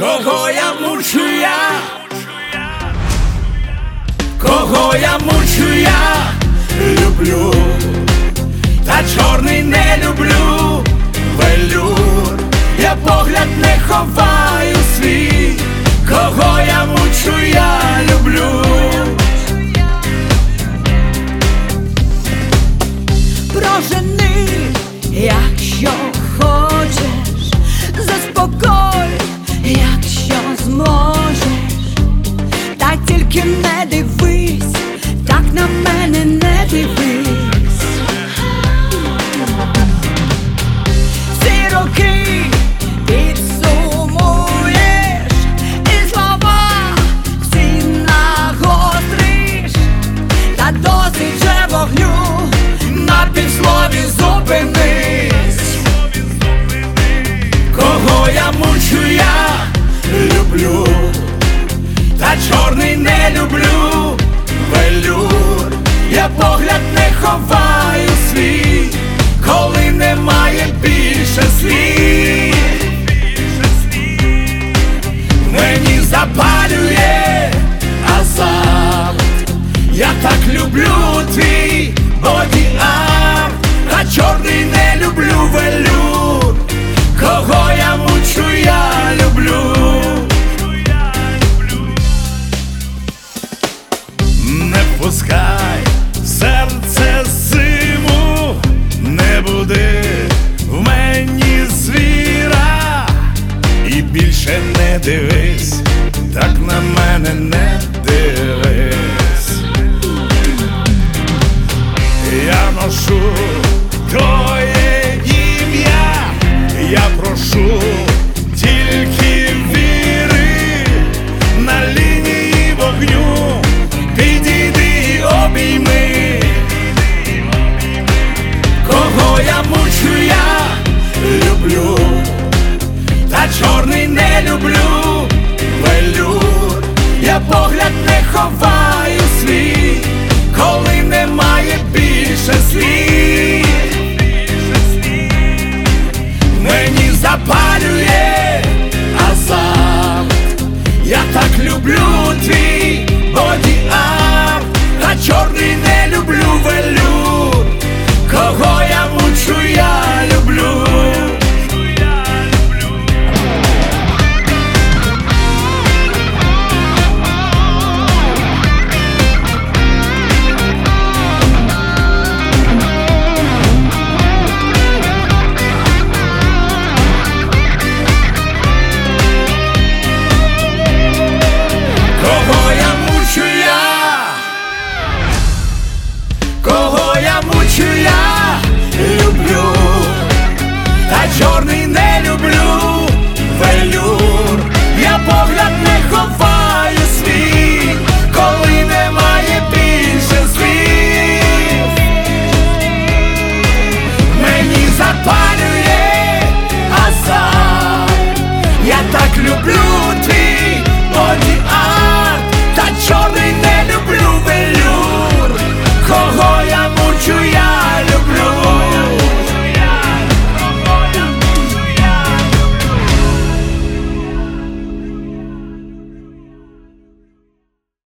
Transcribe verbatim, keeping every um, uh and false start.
Кого я мучу я, кого я мучу я, люблю, та чорний не люблю, велюр, я погляд не ховаю свій, кого я мучу я, люблю. Прожени, якщо хочеш, заспокой, якщо зможеш, та тільки не дивись, так на мене не дивись. Всі роки підсумуєш, і слова всі нагостриш, та досить же вогню, на півслові зупинись. Кого я мучу я, люблю, та чорний не люблю, велюр, я погляд не ховаю свій, коли немає більше слів. Мені запалює азарт, я так люблю твій боді-арт, а чорний не люблю, велюр, кого я мучу я, люблю. Не пускай серце зиму, не буди в мені звіра, і більше не дивись, так на мене не дивись. Я ношу твоє ім'я, я прошу тільки віри, на лінії вогню підійди і обійми. Кого я мучу я, люблю, та чорний не люблю, велюр, я погляд не ховаю свій, коли немає більше слів.